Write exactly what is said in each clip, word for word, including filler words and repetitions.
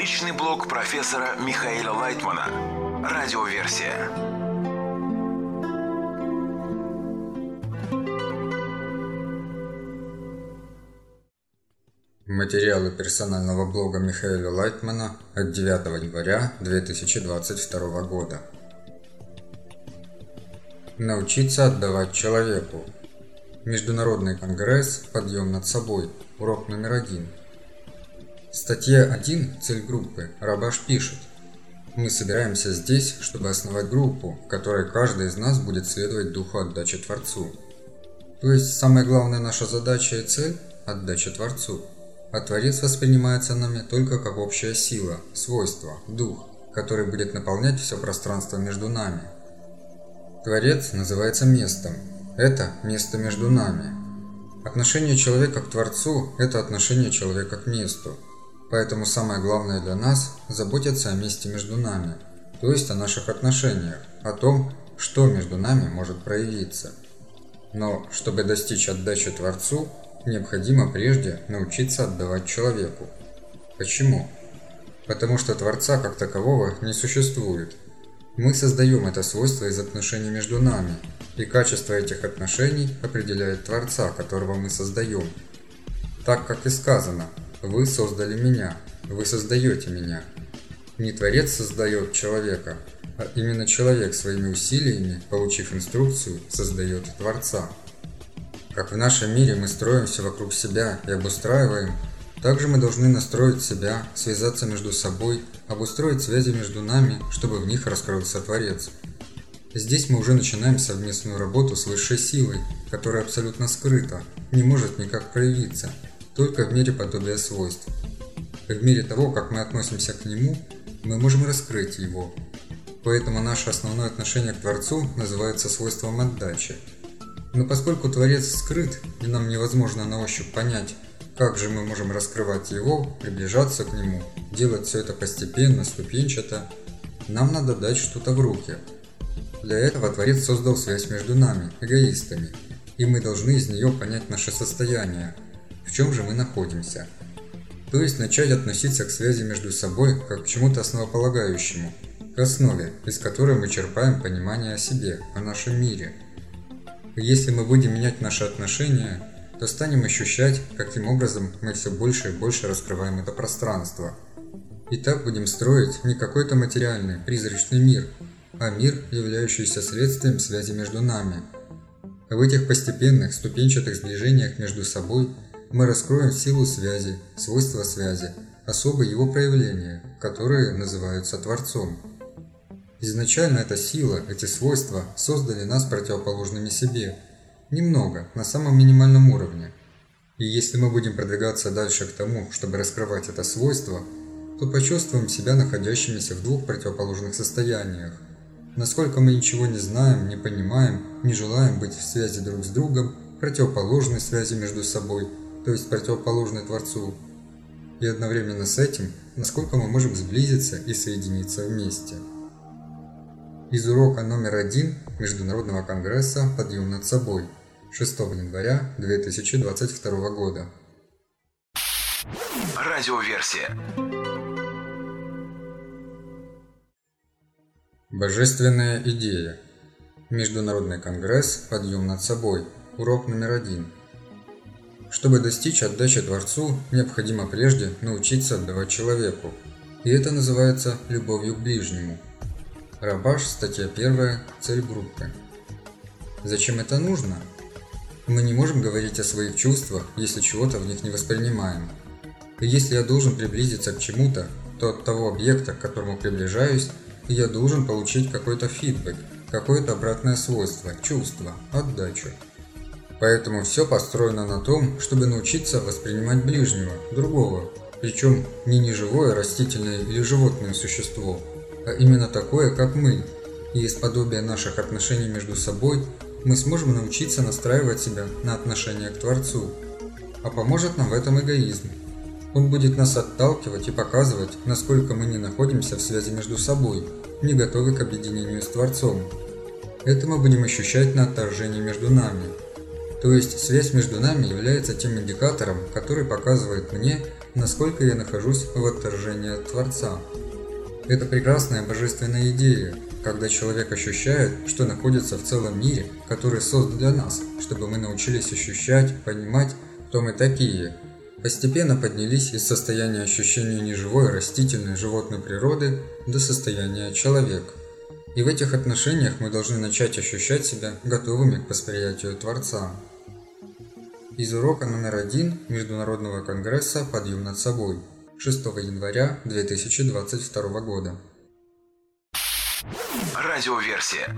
Личный блог профессора Михаила Лайтмана. Радиоверсия. Материалы персонального блога Михаила Лайтмана от девятого января две тысячи двадцать второго года. Научиться отдавать человеку. Международный конгресс «Подъем над собой». Урок номер один. Статья один. Цель группы. Рабаш пишет: мы собираемся здесь, чтобы основать группу, в которой каждый из нас будет следовать духу отдачи Творцу. То есть самая главная наша задача и цель – отдача Творцу. А Творец воспринимается нами только как общая сила, свойство, дух, который будет наполнять все пространство между нами. Творец называется местом. Это место между нами. Отношение человека к Творцу – это отношение человека к месту. Поэтому самое главное для нас – заботиться о месте между нами, то есть о наших отношениях, о том, что между нами может проявиться. Но чтобы достичь отдачи Творцу, необходимо прежде научиться отдавать человеку. Почему? Потому что Творца как такового не существует. Мы создаем это свойство из отношений между нами, и качество этих отношений определяет Творца, которого мы создаем. Так как и сказано: «Вы создали меня, вы создаете меня». Не Творец создает человека, а именно человек своими усилиями, получив инструкцию, создает Творца. Как в нашем мире мы строимся вокруг себя и обустраиваем, также мы должны настроить себя, связаться между собой, обустроить связи между нами, чтобы в них раскрылся Творец. Здесь мы уже начинаем совместную работу с высшей силой, которая абсолютно скрыта, не может никак проявиться, только в мире подобия свойств. В мире того, как мы относимся к нему, мы можем раскрыть его. Поэтому наше основное отношение к Творцу называется свойством отдачи. Но поскольку Творец скрыт, и нам невозможно на ощупь понять, как же мы можем раскрывать его, приближаться к нему, делать все это постепенно, ступенчато, нам надо дать что-то в руки. Для этого Творец создал связь между нами, эгоистами, и мы должны из нее понять наше состояние, в чем же мы находимся. То есть начать относиться к связи между собой как к чему-то основополагающему, к основе, из которой мы черпаем понимание о себе, о нашем мире. И если мы будем менять наши отношения, то станем ощущать, каким образом мы все больше и больше раскрываем это пространство. И так будем строить не какой-то материальный, призрачный мир, а мир, являющийся следствием связи между нами. В этих постепенных, ступенчатых сближениях между собой мы раскроем силу связи, свойства связи, особые его проявления, которые называются Творцом. Изначально эта сила, эти свойства создали нас противоположными себе, немного, на самом минимальном уровне. И если мы будем продвигаться дальше к тому, чтобы раскрывать это свойство, то почувствуем себя находящимися в двух противоположных состояниях. Насколько мы ничего не знаем, не понимаем, не желаем быть в связи друг с другом, противоположной связи между собой, то есть противоположной Творцу. И одновременно с этим, насколько мы можем сблизиться и соединиться вместе. Из урока номер один Международного конгресса «Подъем над собой» шестого января две тысячи двадцать второго года. Радиоверсия. Божественная идея. Международный конгресс «Подъем над собой». Урок номер один. Чтобы достичь отдачи Творцу, необходимо прежде научиться отдавать человеку. И это называется любовью к ближнему. Рабаш, статья первая, цель группы. Зачем это нужно? Мы не можем говорить о своих чувствах, если чего-то в них не воспринимаем. И если я должен приблизиться к чему-то, то от того объекта, к которому приближаюсь, я должен получить какой-то фидбэк, какое-то обратное свойство, чувство, отдачу. Поэтому все построено на том, чтобы научиться воспринимать ближнего, другого, причем не неживое, растительное или животное существо, а именно такое, как мы. И из подобия наших отношений между собой мы сможем научиться настраивать себя на отношение к Творцу. А поможет нам в этом эгоизм. Он будет нас отталкивать и показывать, насколько мы не находимся в связи между собой, не готовы к объединению с Творцом. Это мы будем ощущать на отторжении между нами. То есть связь между нами является тем индикатором, который показывает мне, насколько я нахожусь в отторжении от Творца. Это прекрасная божественная идея, когда человек ощущает, что находится в целом мире, который создан для нас, чтобы мы научились ощущать, понимать, кто мы такие. Постепенно поднялись из состояния ощущения неживой, растительной, животной природы до состояния человека. И в этих отношениях мы должны начать ощущать себя готовыми к восприятию Творца. Из урока номер один Международного конгресса «Подъем над собой» шестого января две тысячи двадцать второго года. Радиоверсия.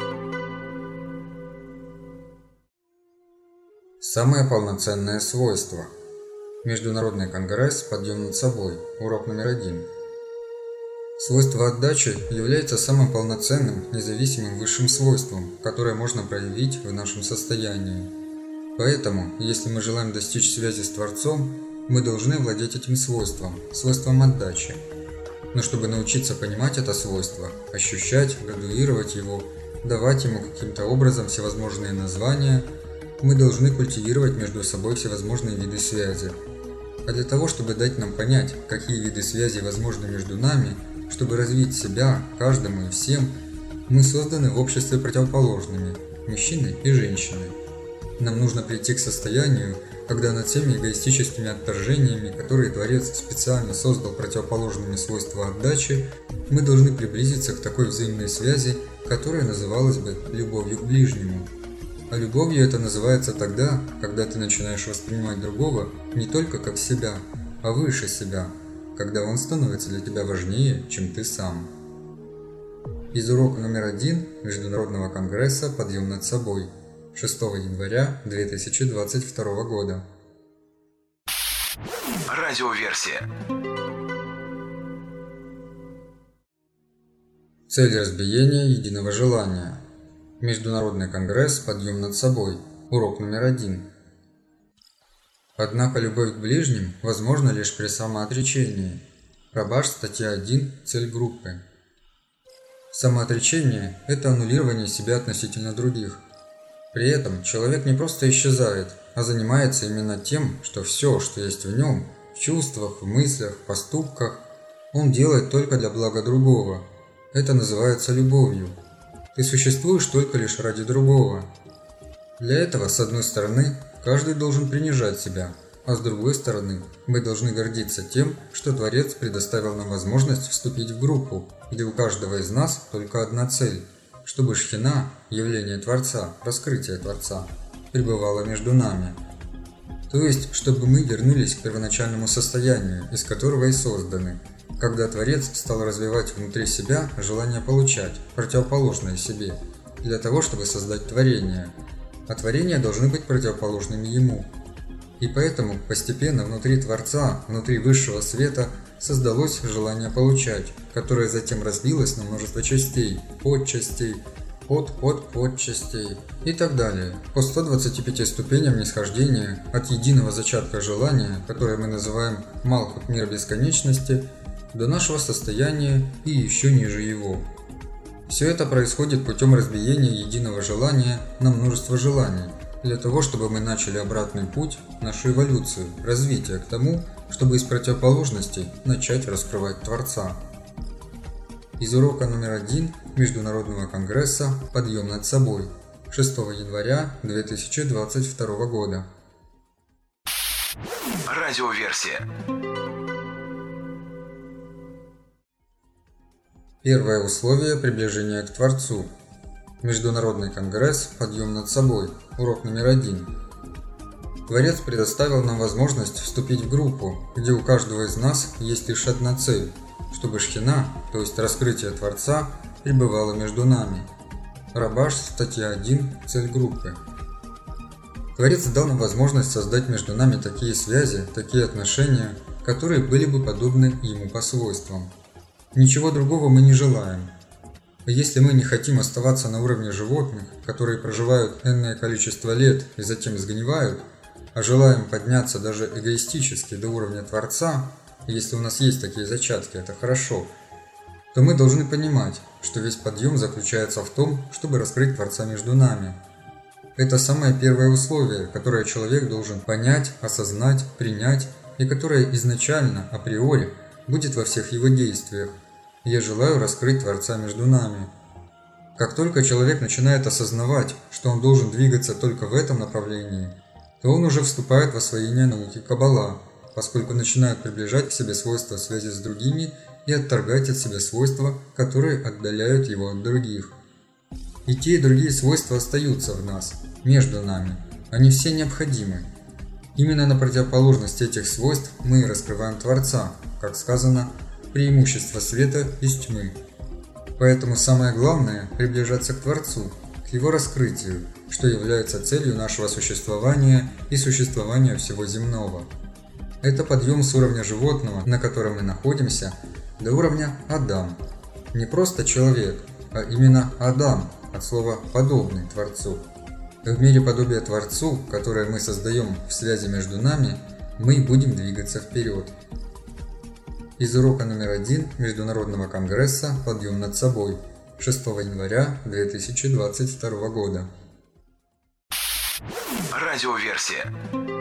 Самое полноценное свойство. Международный конгресс «Подъем над собой», урок номер один. Свойство отдачи является самым полноценным, независимым высшим свойством, которое можно проявить в нашем состоянии. Поэтому, если мы желаем достичь связи с Творцом, мы должны владеть этим свойством, свойством отдачи. Но чтобы научиться понимать это свойство, ощущать, градуировать его, давать ему каким-то образом всевозможные названия, мы должны культивировать между собой всевозможные виды связи. А для того, чтобы дать нам понять, какие виды связи возможны между нами, чтобы развить себя, каждому и всем, мы созданы в обществе противоположными – мужчиной и женщиной. Нам нужно прийти к состоянию, когда над всеми эгоистическими отторжениями, которые Творец специально создал противоположными свойства отдачи, мы должны приблизиться к такой взаимной связи, которая называлась бы любовью к ближнему. А любовью это называется тогда, когда ты начинаешь воспринимать другого не только как себя, а выше себя, когда он становится для тебя важнее, чем ты сам. Из урока номер один Международного конгресса «Подъем над собой» шестого января две тысячи двадцать второго года. Радиоверсия. Цель разбиения единого желания. Международный конгресс «Подъем над собой», урок номер один. Однако любовь к ближним возможна лишь при самоотречении. Рабаш, статья один, цель группы. Самоотречение – это аннулирование себя относительно других. При этом человек не просто исчезает, а занимается именно тем, что все, что есть в нем, в чувствах, в мыслях, в поступках, он делает только для блага другого. Это называется любовью. Ты существуешь только лишь ради другого. Для этого, с одной стороны, каждый должен принижать себя, а с другой стороны, мы должны гордиться тем, что Творец предоставил нам возможность вступить в группу, где у каждого из нас только одна цель – чтобы Шхина, явление Творца, раскрытие Творца, пребывало между нами. То есть, чтобы мы вернулись к первоначальному состоянию, из которого и созданы, когда Творец стал развивать внутри себя желание получать, противоположное себе, для того, чтобы создать творение, а творения должны быть противоположными ему. И поэтому постепенно внутри Творца, внутри высшего света, создалось желание получать, которое затем разбилось на множество частей, подчастей, под-под-подчастей и так далее, по ста двадцати пяти ступеням нисхождения от единого зачатка желания, которое мы называем Малхут, мир бесконечности, до нашего состояния и еще ниже его. Все это происходит путем разбиения единого желания на множество желаний, для того, чтобы мы начали обратный путь, нашу эволюцию, развитие к тому, чтобы из противоположностей начать раскрывать Творца. Из урока номер один Международного конгресса «Подъем над собой» шестого января две тысячи двадцать второго года. Радиоверсия. Первое условие приближения к Творцу. Международный конгресс «Подъем над собой», урок номер один. Творец предоставил нам возможность вступить в группу, где у каждого из нас есть лишь одна цель, чтобы Шхина, то есть раскрытие Творца, пребывало между нами. Рабаш, статья один, цель группы. Творец дал нам возможность создать между нами такие связи, такие отношения, которые были бы подобны ему по свойствам. Ничего другого мы не желаем. Если мы не хотим оставаться на уровне животных, которые проживают энное количество лет и затем сгнивают, а желаем подняться даже эгоистически до уровня Творца, если у нас есть такие зачатки, это хорошо, то мы должны понимать, что весь подъем заключается в том, чтобы раскрыть Творца между нами. Это самое первое условие, которое человек должен понять, осознать, принять и которая изначально, априори, будет во всех его действиях. Я желаю раскрыть Творца между нами. Как только человек начинает осознавать, что он должен двигаться только в этом направлении, то он уже вступает в освоение науки Каббала, поскольку начинает приближать к себе свойства связи с другими и отторгать от себя свойства, которые отдаляют его от других. И те, и другие свойства остаются в нас, между нами. Они все необходимы. Именно на противоположность этих свойств мы раскрываем Творца, как сказано, преимущество света из тьмы. Поэтому самое главное – приближаться к Творцу, к Его раскрытию, что является целью нашего существования и существования всего земного. Это подъем с уровня животного, на котором мы находимся, до уровня Адам. Не просто человек, а именно Адам, от слова «подобный Творцу». В мире подобия Творцу, которое мы создаем в связи между нами, мы будем двигаться вперед. Из урока номер один Международного конгресса «Подъем над собой» шестого января две тысячи двадцать второго года. Радиоверсия.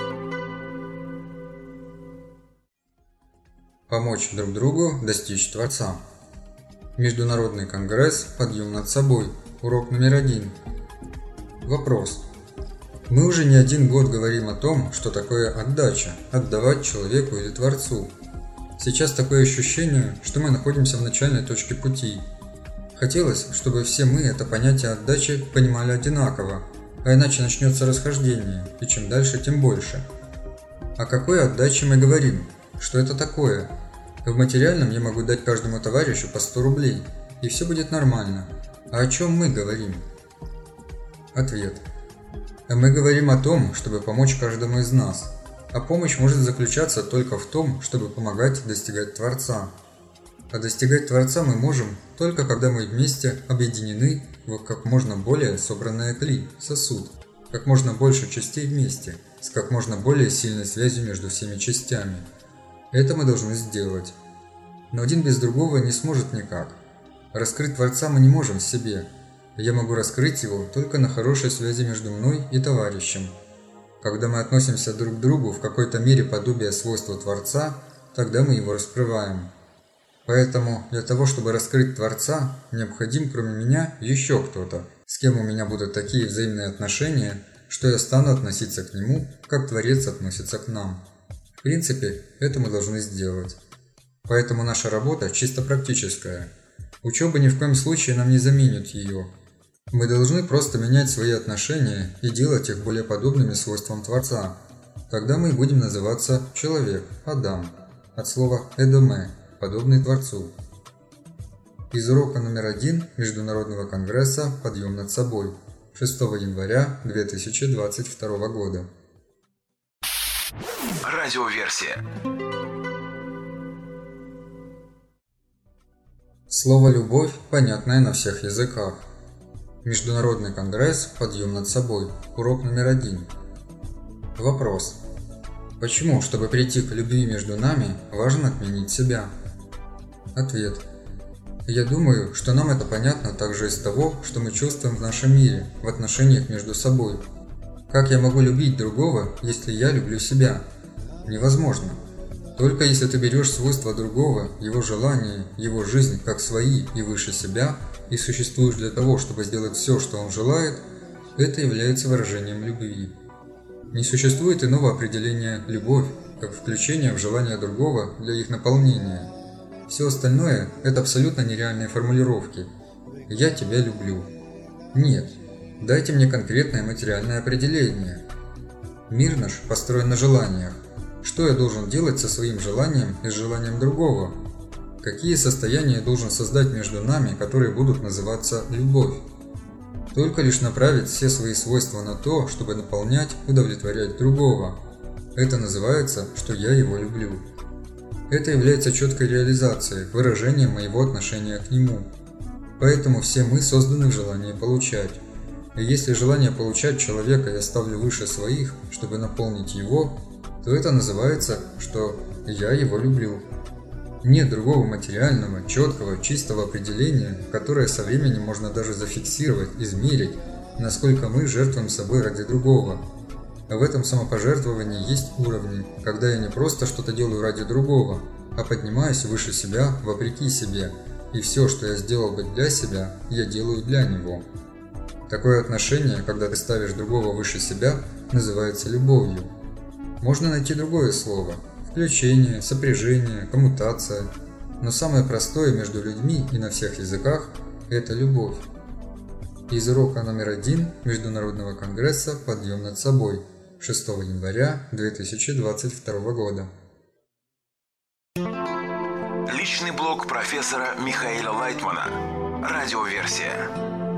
Помочь друг другу достичь Творца. Международный конгресс «Подъем над собой». Урок номер один. Вопрос. Мы уже не один год говорим о том, что такое отдача, отдавать человеку или Творцу. Сейчас такое ощущение, что мы находимся в начальной точке пути. Хотелось, чтобы все мы это понятие отдачи понимали одинаково, а иначе начнется расхождение, и чем дальше, тем больше. О какой отдаче мы говорим? Что это такое? В материальном я могу дать каждому товарищу по сто рублей, и все будет нормально. А о чем мы говорим? Ответ. Мы говорим о том, чтобы помочь каждому из нас. А помощь может заключаться только в том, чтобы помогать достигать Творца. А достигать Творца мы можем только когда мы вместе объединены в как можно более собранное кли, сосуд, как можно больше частей вместе, с как можно более сильной связью между всеми частями. Это мы должны сделать. Но один без другого не сможет никак. Раскрыть Творца мы не можем в себе. Я могу раскрыть его только на хорошей связи между мной и товарищем. Когда мы относимся друг к другу в какой-то мере подобие свойства Творца, тогда мы его раскрываем. Поэтому для того, чтобы раскрыть Творца, необходим кроме меня еще кто-то, с кем у меня будут такие взаимные отношения, что я стану относиться к нему, как Творец относится к нам. В принципе, это мы должны сделать. Поэтому наша работа чисто практическая. Учеба ни в коем случае нам не заменит ее. Мы должны просто менять свои отношения и делать их более подобными свойствам Творца. Тогда мы будем называться человек, Адам, от слова «эдоме», подобный Творцу. Из урока номер один Международного конгресса «Подъем над собой» шестого января две тысячи двадцать второго года. Радиоверсия. Слово «любовь» понятное на всех языках. Международный конгресс «Подъем над собой». Урок номер один. Вопрос. Почему, чтобы прийти к любви между нами, важно отменить себя? Ответ. Я думаю, что нам это понятно также из того, что мы чувствуем в нашем мире, в отношениях между собой. Как я могу любить другого, если я люблю себя? Невозможно. Только если ты берешь свойства другого, его желания, его жизнь как свои и выше себя, и существуешь для того, чтобы сделать все, что он желает, это является выражением любви. Не существует иного определения «любовь», как включение в желание другого для их наполнения. Все остальное – это абсолютно нереальные формулировки. «Я тебя люблю». Нет, дайте мне конкретное материальное определение. Мир наш построен на желаниях. Что я должен делать со своим желанием и с желанием другого? Какие состояния я должен создать между нами, которые будут называться «любовь»? Только лишь направить все свои свойства на то, чтобы наполнять, удовлетворять другого. Это называется, что я его люблю. Это является четкой реализацией, выражением моего отношения к нему. Поэтому все мы созданы в желании получать. И если желание получать человека я ставлю выше своих, чтобы наполнить его, то это называется, что я его люблю. Нет другого материального, четкого, чистого определения, которое со временем можно даже зафиксировать, измерить, насколько мы жертвуем собой ради другого. В этом самопожертвовании есть уровни, когда я не просто что-то делаю ради другого, а поднимаюсь выше себя вопреки себе, и все, что я сделал бы для себя, я делаю для него. Такое отношение, когда ты ставишь другого выше себя, называется любовью. Можно найти другое слово – включение, сопряжение, коммутация, но самое простое между людьми и на всех языках – это любовь. Из урока номер один Международного конгресса «Подъем над собой» шестого января две тысячи двадцать второго года. Личный блог профессора Михаила Лайтмана. Радиоверсия.